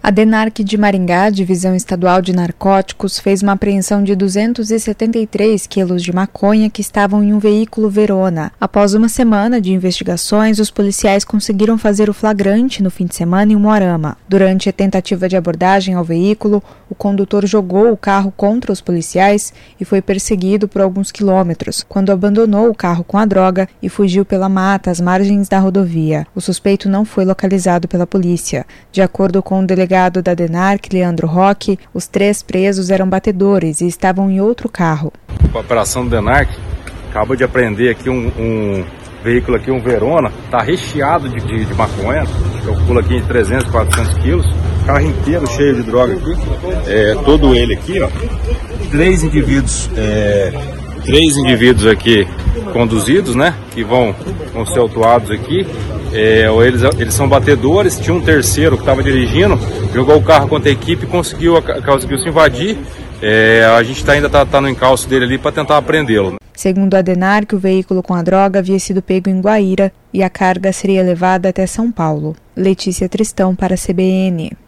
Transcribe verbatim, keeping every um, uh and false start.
A DENARC de Maringá, Divisão Estadual de Narcóticos, fez uma apreensão de duzentos e setenta e três quilos de maconha que estavam em um veículo Verona. Após uma semana de investigações, os policiais conseguiram fazer o flagrante no fim de semana em Umuarama. Durante a tentativa de abordagem ao veículo, o condutor jogou o carro contra os policiais e foi perseguido por alguns quilômetros, quando abandonou o carro com a droga e fugiu pela mata às margens da rodovia. O suspeito não foi localizado pela polícia. De acordo com o delegado O delegado da DENARC, Leandro Roque, os três presos eram batedores e estavam em outro carro. A operação do DENARC acaba de apreender aqui um, um veículo aqui, um Verona, está recheado de, de, de maconha, calcula aqui em trezentos, quatrocentos quilos, carro inteiro cheio de droga aqui, é, todo ele aqui, ó, três indivíduos, é, três indivíduos aqui conduzidos, né, que vão, vão ser autuados aqui. É, eles, eles são batedores, tinha um terceiro que estava dirigindo, jogou o carro contra a equipe e conseguiu, conseguiu se invadir. É, a gente tá, ainda está tá no encalço dele ali para tentar apreendê-lo. Segundo a DENARC, o veículo com a droga havia sido pego em Guaíra e a carga seria levada até São Paulo. Letícia Tristão para a C B N.